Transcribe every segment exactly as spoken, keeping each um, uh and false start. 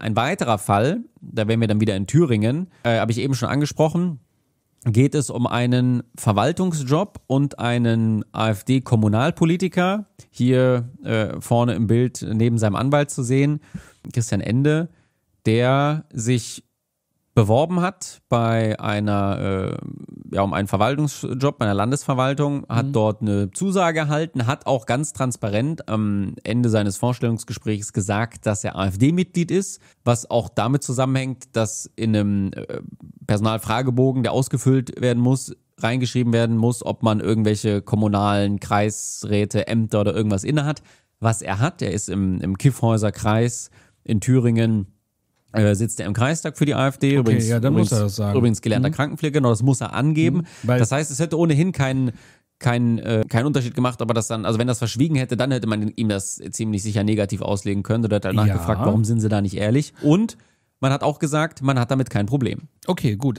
Ein weiterer Fall, da wären wir dann wieder in Thüringen, äh, habe ich eben schon angesprochen, geht es um einen Verwaltungsjob und einen AfD-Kommunalpolitiker, hier äh, vorne im Bild neben seinem Anwalt zu sehen, Christian Ende, der sich beworben hat bei einer, äh, ja, um einen Verwaltungsjob bei einer Landesverwaltung, hat mhm. dort eine Zusage erhalten, hat auch ganz transparent am Ende seines Vorstellungsgesprächs gesagt, dass er AfD-Mitglied ist, was auch damit zusammenhängt, dass in einem äh, Personalfragebogen, der ausgefüllt werden muss, reingeschrieben werden muss, ob man irgendwelche kommunalen Kreisräte, Ämter oder irgendwas innehat. Was er hat, er ist im, im Kiffhäuser Kreis in Thüringen, Äh, sitzt er im Kreistag für die AfD. Okay, übrigens, ja, dann übrigens, muss er das sagen. Übrigens gelernter mhm. Krankenpfleger, genau, das muss er angeben. Mhm, das heißt, es hätte ohnehin keinen kein, äh, keinen Unterschied gemacht, aber das dann, also wenn das verschwiegen hätte, dann hätte man ihm das ziemlich sicher negativ auslegen können. Oder hätte er nachgefragt, ja. warum sind sie da nicht ehrlich? Und man hat auch gesagt, man hat damit kein Problem. Okay, gut.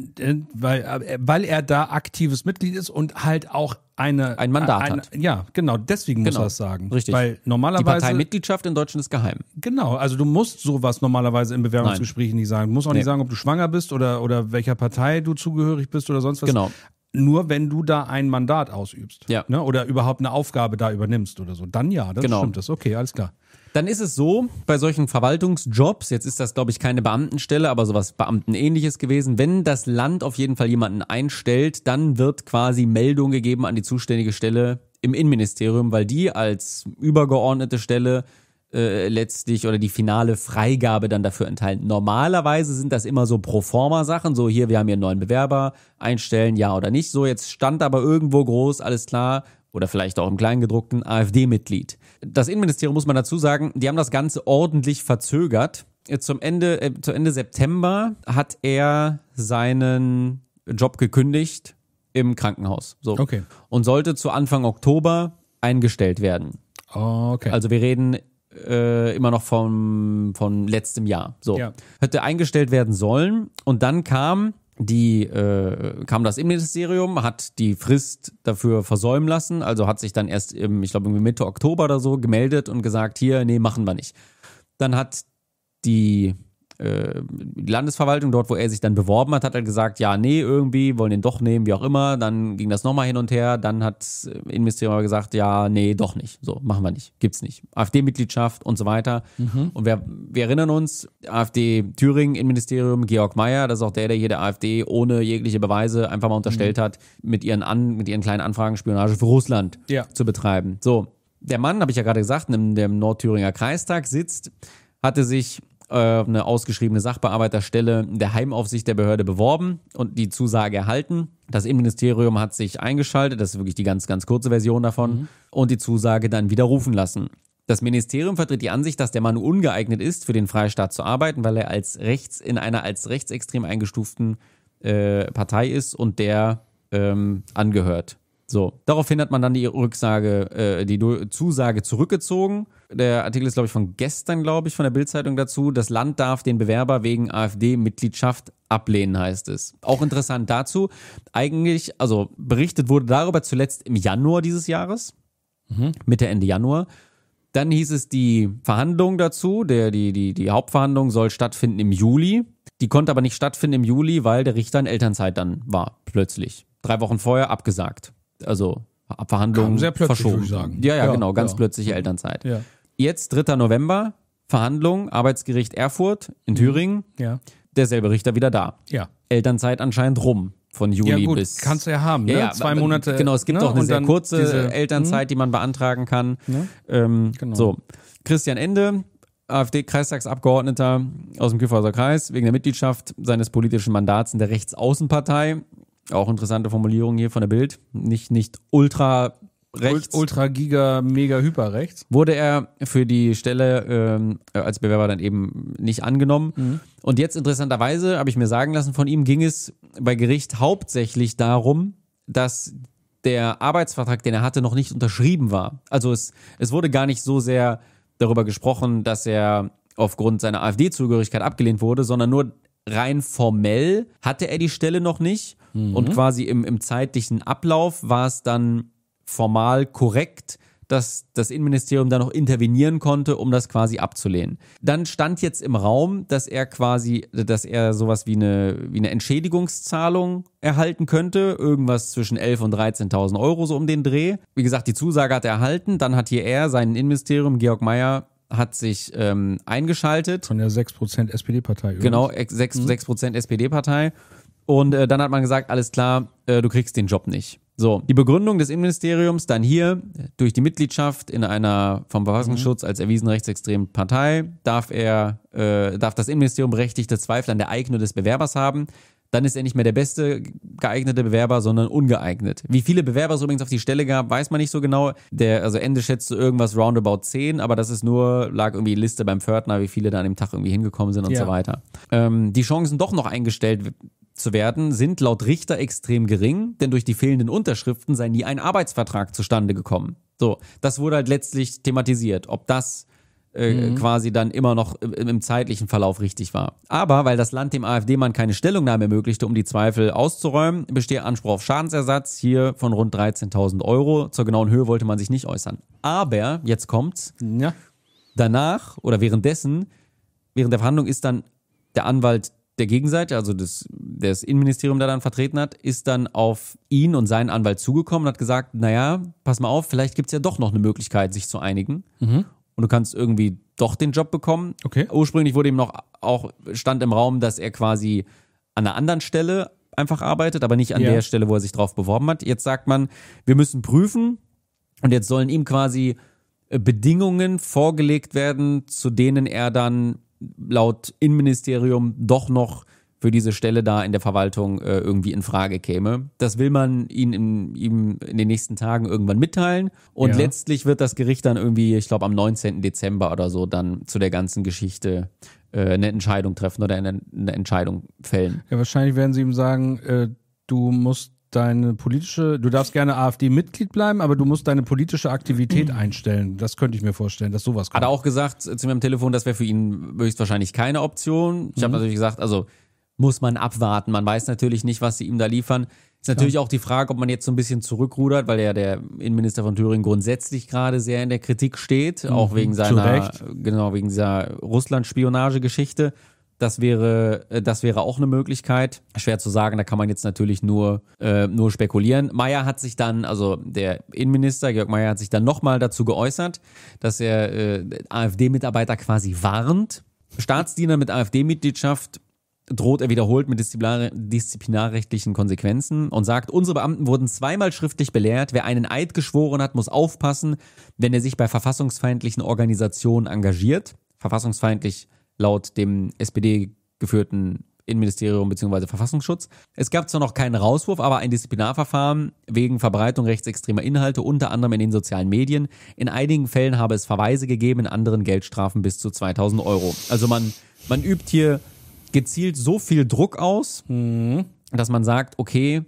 Weil, weil er da aktives Mitglied ist und halt auch eine... Ein Mandat eine, hat. Ja, genau, deswegen muss genau. er es sagen. Richtig. Weil normalerweise... Die Parteimitgliedschaft in Deutschland ist geheim. Genau, also du musst sowas normalerweise in Bewerbungsgesprächen Nein. nicht sagen. Du musst auch nee. nicht sagen, ob du schwanger bist oder, oder welcher Partei du zugehörig bist oder sonst was. Genau. Nur wenn du da ein Mandat ausübst. Ja. Ne? Oder überhaupt eine Aufgabe da übernimmst oder so. Dann ja, das genau. stimmt das. Okay, alles klar. Dann ist es so, bei solchen Verwaltungsjobs, jetzt ist das, glaube ich, keine Beamtenstelle, aber sowas Beamtenähnliches gewesen, wenn das Land auf jeden Fall jemanden einstellt, dann wird quasi Meldung gegeben an die zuständige Stelle im Innenministerium, weil die als übergeordnete Stelle äh, letztlich oder die finale Freigabe dann dafür enthalten. Normalerweise sind das immer so Proforma-Sachen, so hier, wir haben hier einen neuen Bewerber, einstellen, ja oder nicht. So, jetzt stand aber irgendwo groß, alles klar, oder vielleicht auch im Kleingedruckten, AfD-Mitglied. Das Innenministerium, muss man dazu sagen, die haben das Ganze ordentlich verzögert. Zum Ende, äh, zu Ende September hat er seinen Job gekündigt im Krankenhaus. So. Okay. Und sollte zu Anfang Oktober eingestellt werden. Oh, okay. Also wir reden äh, immer noch vom, von letztem Jahr. So. Ja. Hätte eingestellt werden sollen und dann kam... Die äh, kam das Innenministerium, hat die Frist dafür versäumen lassen, also hat sich dann erst im, ich glaube Mitte Oktober oder so gemeldet und gesagt, hier, nee, machen wir nicht. Dann hat die, äh, die Landesverwaltung, dort wo er sich dann beworben hat, hat er gesagt, ja, nee, irgendwie, wollen den doch nehmen, wie auch immer. Dann ging das nochmal hin und her, dann hat das Innenministerium aber gesagt, ja, nee, doch nicht, so, machen wir nicht, gibt's nicht. AfD-Mitgliedschaft und so weiter. Mhm. Und wir, wir erinnern uns, AfD Thüringen, Innenministerium, Georg Mayer, das ist auch der, der hier der AfD ohne jegliche Beweise einfach mal unterstellt mhm. hat, mit ihren, An, mit ihren kleinen Anfragen Spionage für Russland ja. zu betreiben. So, der Mann, habe ich ja gerade gesagt, in dem Nordthüringer Kreistag sitzt, hatte sich eine ausgeschriebene Sachbearbeiterstelle der Heimaufsicht der Behörde beworben und die Zusage erhalten. Das Innenministerium hat sich eingeschaltet, das ist wirklich die ganz, ganz kurze Version davon, mhm. und die Zusage dann widerrufen lassen. Das Ministerium vertritt die Ansicht, dass der Mann ungeeignet ist, für den Freistaat zu arbeiten, weil er als rechts in einer als rechtsextrem eingestuften äh, Partei ist und der ähm, angehört. So, daraufhin hat man dann die Rücksage, äh, die Zusage zurückgezogen. Der Artikel ist, glaube ich, von gestern, glaube ich, von der Bild-Zeitung dazu. Das Land darf den Bewerber wegen AfD-Mitgliedschaft ablehnen, heißt es. Auch interessant dazu, eigentlich, also berichtet wurde darüber zuletzt im Januar dieses Jahres, mhm. Mitte, Ende Januar. Dann hieß es, die Verhandlung dazu, der, die, die, die Hauptverhandlung soll stattfinden im Juli. Die konnte aber nicht stattfinden im Juli, weil der Richter in Elternzeit dann war, plötzlich. Drei Wochen vorher abgesagt. Also Verhandlungen sehr plötzlich, verschoben. würde ich sagen. Ja, ja, ja, genau, ganz ja. plötzliche Elternzeit. Ja. Jetzt dritter November, Verhandlung, Arbeitsgericht Erfurt in mhm. Thüringen. Ja. Derselbe Richter wieder da. Ja. Elternzeit anscheinend rum, von Juli ja, gut, bis... kannst du ja haben, ja, ne? ja, Zwei Monate. Genau, es gibt ne? auch eine Und sehr kurze diese, Elternzeit, die man beantragen kann. Ne? Ähm, genau. So, Christian Ende, AfD-Kreistagsabgeordneter aus dem Kiffhäuser Kreis, wegen der Mitgliedschaft seines politischen Mandats in der Rechtsaußenpartei. Auch interessante Formulierung hier von der Bild. Nicht, nicht ultra rechts. Ultra, Giga, Mega, Hyper rechts. Wurde er für die Stelle ähm, als Bewerber dann eben nicht angenommen. Mhm. Und jetzt interessanterweise, habe ich mir sagen lassen von ihm, ging es bei Gericht hauptsächlich darum, dass der Arbeitsvertrag, den er hatte, noch nicht unterschrieben war. Also es, es wurde gar nicht so sehr darüber gesprochen, dass er aufgrund seiner AfD-Zugehörigkeit abgelehnt wurde, sondern nur rein formell hatte er die Stelle noch nicht. Mhm. Und quasi im, im zeitlichen Ablauf war es dann formal korrekt, dass das Innenministerium da noch intervenieren konnte, um das quasi abzulehnen. Dann stand jetzt im Raum, dass er quasi, dass er sowas wie eine, wie eine Entschädigungszahlung erhalten könnte, irgendwas zwischen elf und dreizehntausend Euro, so um den Dreh. Wie gesagt, die Zusage hat er erhalten, dann hat hier er, sein Innenministerium, Georg Mayer, hat sich ähm, eingeschaltet. Von der sechs Prozent S P D-Partei. Genau, sechs Prozent S P D-Partei. Und äh, dann hat man gesagt, alles klar, äh, du kriegst den Job nicht. So, die Begründung des Innenministeriums dann hier, durch die Mitgliedschaft in einer vom Verfassungsschutz als erwiesen rechtsextremen Partei darf er, äh, darf das Innenministerium berechtigte Zweifel an der Eignung des Bewerbers haben. Dann ist er nicht mehr der beste geeignete Bewerber, sondern ungeeignet. Wie viele Bewerber es übrigens auf die Stelle gab, weiß man nicht so genau. Der, also Ende schätzte irgendwas roundabout zehn, aber das ist nur, lag irgendwie Liste beim Pförtner, wie viele da an dem Tag irgendwie hingekommen sind und ja. so weiter. Ähm, die Chancen doch noch eingestellt zu werden, sind laut Richter extrem gering, denn durch die fehlenden Unterschriften sei nie ein Arbeitsvertrag zustande gekommen. So, das wurde halt letztlich thematisiert, ob das äh, mhm. quasi dann immer noch im, im zeitlichen Verlauf richtig war. Aber weil das Land dem AfD-Mann keine Stellungnahme ermöglichte, um die Zweifel auszuräumen, bestehe Anspruch auf Schadensersatz hier von rund dreizehntausend Euro. Zur genauen Höhe wollte man sich nicht äußern. Aber, jetzt kommt's, ja. danach oder währenddessen, während der Verhandlung ist dann der Anwalt der Gegenseite, also das, das Innenministerium, der dann vertreten hat, ist dann auf ihn und seinen Anwalt zugekommen und hat gesagt, naja, pass mal auf, vielleicht gibt's ja doch noch eine Möglichkeit, sich zu einigen. Mhm. Und du kannst irgendwie doch den Job bekommen. Okay. Ursprünglich wurde ihm noch auch, stand im Raum, dass er quasi an einer anderen Stelle einfach arbeitet, aber nicht an ja. der Stelle, wo er sich drauf beworben hat. Jetzt sagt man, wir müssen prüfen und jetzt sollen ihm quasi Bedingungen vorgelegt werden, zu denen er dann laut Innenministerium doch noch für diese Stelle da in der Verwaltung äh, irgendwie in Frage käme. Das will man ihn in, ihm in den nächsten Tagen irgendwann mitteilen und ja. letztlich wird das Gericht dann irgendwie, ich glaube am neunzehnten Dezember oder so, dann zu der ganzen Geschichte äh, eine Entscheidung treffen oder eine, eine Entscheidung fällen. Ja, wahrscheinlich werden sie ihm sagen, äh, du musst deine politische, du darfst gerne AfD-Mitglied bleiben, aber du musst deine politische Aktivität einstellen. Das könnte ich mir vorstellen, dass sowas kommt. Hat er auch gesagt zu mir am Telefon, das wäre für ihn höchstwahrscheinlich keine Option. Ich mhm. habe natürlich gesagt, also muss man abwarten. Man weiß natürlich nicht, was sie ihm da liefern. Ist natürlich ja. auch die Frage, ob man jetzt so ein bisschen zurückrudert, weil ja der Innenminister von Thüringen grundsätzlich gerade sehr in der Kritik steht, mhm. auch wegen seiner, genau, wegen dieser Russland-Spionage-Geschichte. Das wäre, das wäre auch eine Möglichkeit. Schwer zu sagen, da kann man jetzt natürlich nur, äh, nur spekulieren. Mayer hat sich dann, also der Innenminister, Georg Mayer, hat sich dann nochmal dazu geäußert, dass er äh, AfD-Mitarbeiter quasi warnt. Staatsdiener mit AfD-Mitgliedschaft droht er wiederholt mit disziplinar- disziplinarrechtlichen Konsequenzen und sagt, unsere Beamten wurden zweimal schriftlich belehrt, wer einen Eid geschworen hat, muss aufpassen, wenn er sich bei verfassungsfeindlichen Organisationen engagiert. Verfassungsfeindlich laut dem S P D geführten Innenministerium bzw. Verfassungsschutz. Es gab zwar noch keinen Rauswurf, aber ein Disziplinarverfahren wegen Verbreitung rechtsextremer Inhalte, unter anderem in den sozialen Medien. In einigen Fällen habe es Verweise gegeben, in anderen Geldstrafen bis zu zweitausend Euro. Also man, man übt hier gezielt so viel Druck aus, mhm. dass man sagt, okay,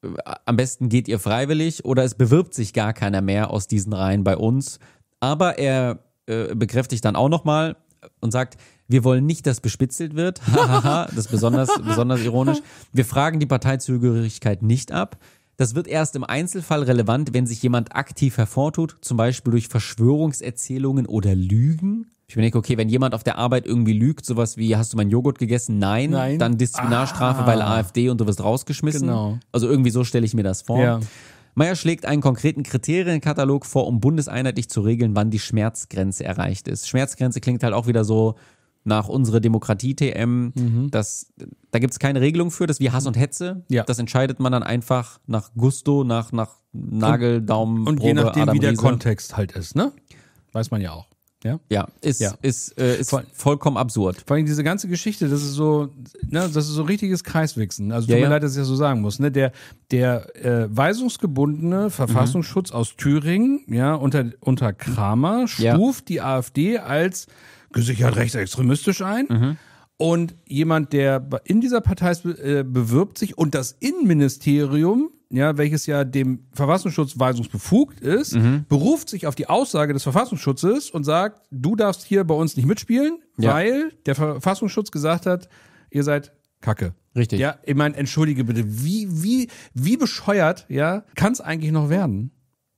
am besten geht ihr freiwillig oder es bewirbt sich gar keiner mehr aus diesen Reihen bei uns. Aber er äh, bekräftigt dann auch nochmal und sagt, wir wollen nicht, dass bespitzelt wird. Hahaha, das ist besonders, besonders ironisch. Wir fragen die Parteizugehörigkeit nicht ab. Das wird erst im Einzelfall relevant, wenn sich jemand aktiv hervortut, zum Beispiel durch Verschwörungserzählungen oder Lügen. Ich denke, okay, wenn jemand auf der Arbeit irgendwie lügt, sowas wie, hast du meinen Joghurt gegessen? Nein. Nein. Dann Disziplinarstrafe, ah. weil AfD und du wirst rausgeschmissen. Genau. Also irgendwie so stelle ich mir das vor. Ja. Mayer schlägt einen konkreten Kriterienkatalog vor, um bundeseinheitlich zu regeln, wann die Schmerzgrenze erreicht ist. Schmerzgrenze klingt halt auch wieder so nach unsere Demokratie-T M. Mhm. Das, da gibt es keine Regelung für, das ist wie Hass und Hetze. Ja. Das entscheidet man dann einfach nach Gusto, nach, nach Nagel, Daumen, und Probe, je nachdem, Adam wie der Riese. Kontext halt ist, ne? Weiß man ja auch. Ja, ja ist, ja. ist, äh, ist Voll, vollkommen absurd. Vor allem diese ganze Geschichte, das ist so, ne, das ist so richtiges Kreiswichsen. Also tut ja, mir ja. leid, dass ich das so sagen muss. Ne? Der, der äh, weisungsgebundene Verfassungsschutz mhm. aus Thüringen, ja, unter, unter Kramer, stuft ja. die AfD als gesichert rechtsextremistisch ein. Mhm. Und jemand, der in dieser Partei äh, bewirbt sich und das Innenministerium, ja, welches ja dem Verfassungsschutz weisungsbefugt ist, mhm. beruft sich auf die Aussage des Verfassungsschutzes und sagt, du darfst hier bei uns nicht mitspielen, ja. weil der Verfassungsschutz gesagt hat, ihr seid Kacke. Richtig. Ja, ich meine, entschuldige bitte, wie, wie, wie bescheuert, ja, kann es eigentlich noch werden?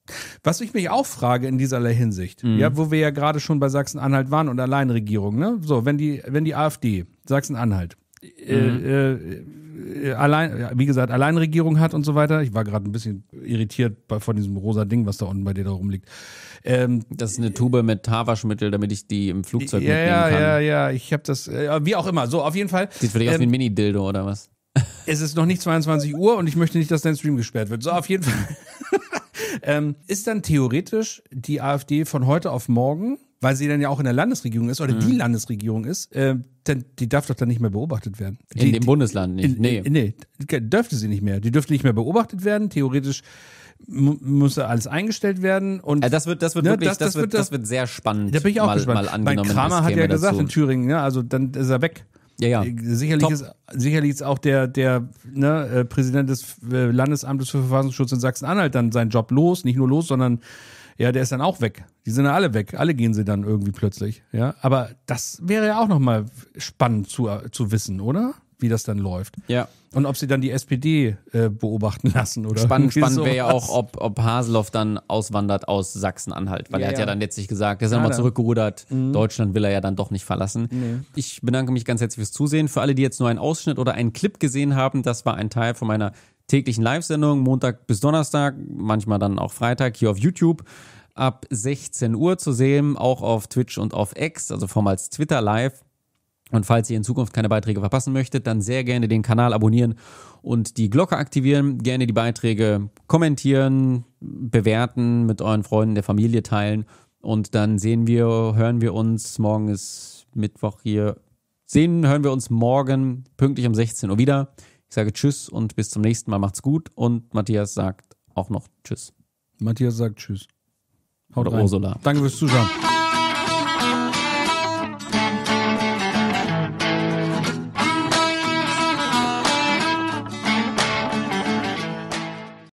Was ich mich auch frage in dieserlei Hinsicht, mhm. ja, wo wir ja gerade schon bei Sachsen-Anhalt waren und Alleinregierung, ne? So, wenn die, wenn die AfD Sachsen-Anhalt mhm. äh, äh, allein, ja, wie gesagt, Alleinregierung hat und so weiter. Ich war gerade ein bisschen irritiert bei, von diesem rosa Ding, was da unten bei dir da rumliegt. Ähm, das ist eine Tube mit Haarwaschmittel, damit ich die im Flugzeug ja, mitnehmen ja, kann. Ja, ja, ja, ich habe das, äh, wie auch immer, so, auf jeden Fall. Sieht für dich ähm, aus wie ein Mini-Dildo oder was? Es ist noch nicht zweiundzwanzig Uhr und ich möchte nicht, dass dein Stream gesperrt wird. So, auf jeden Fall. ähm, ist dann theoretisch die AfD von heute auf morgen, weil sie dann ja auch in der Landesregierung ist oder mhm. die Landesregierung ist, äh, denn die darf doch dann nicht mehr beobachtet werden. Die, in dem Bundesland nicht, in, nee. Nee, dürfte sie nicht mehr. Die dürfte nicht mehr beobachtet werden. Theoretisch m- muss alles eingestellt werden. Und also das wird, das wird ne, wirklich, das, das, das, wird, wird, das wird sehr spannend. Da bin ich auch mal, gespannt. Mal angenommen, mein Kramer hat ja gesagt dazu. in Thüringen, ne, also dann ist er weg. Ja, ja. Sicherlich ist, sicherlich ist auch der, der ne, äh, Präsident des äh, Landesamtes für Verfassungsschutz in Sachsen-Anhalt dann seinen Job los, nicht nur los, sondern ja, der ist dann auch weg. Die sind ja alle weg, alle gehen sie dann irgendwie plötzlich. Ja, aber das wäre ja auch nochmal spannend zu, zu wissen, oder? Wie das dann läuft. Ja. Und ob sie dann die S P D äh, beobachten lassen oder spannend. Spannend sowas. wäre ja auch, ob, ob Haseloff dann auswandert aus Sachsen-Anhalt, weil ja, er hat ja, ja dann letztlich gesagt, er ist ja ja, nochmal zurückgerudert. Mhm. Deutschland will er ja dann doch nicht verlassen. Nee. Ich bedanke mich ganz herzlich fürs Zusehen. Für alle, die jetzt nur einen Ausschnitt oder einen Clip gesehen haben, das war ein Teil von meiner täglichen Live-Sendung, Montag bis Donnerstag, manchmal dann auch Freitag hier auf YouTube. Ab sechzehn Uhr zu sehen, auch auf Twitch und auf X, also vormals Twitter live. Und falls ihr in Zukunft keine Beiträge verpassen möchtet, dann sehr gerne den Kanal abonnieren und die Glocke aktivieren. Gerne die Beiträge kommentieren, bewerten, mit euren Freunden der Familie teilen. Und dann sehen wir, hören wir uns, morgen ist Mittwoch hier, sehen, hören wir uns morgen pünktlich um sechzehn Uhr wieder. Ich sage Tschüss und bis zum nächsten Mal. Macht's gut. Und Matthias sagt auch noch Tschüss. Matthias sagt Tschüss. Haut Oder rein. Ursula. Danke fürs Zuschauen.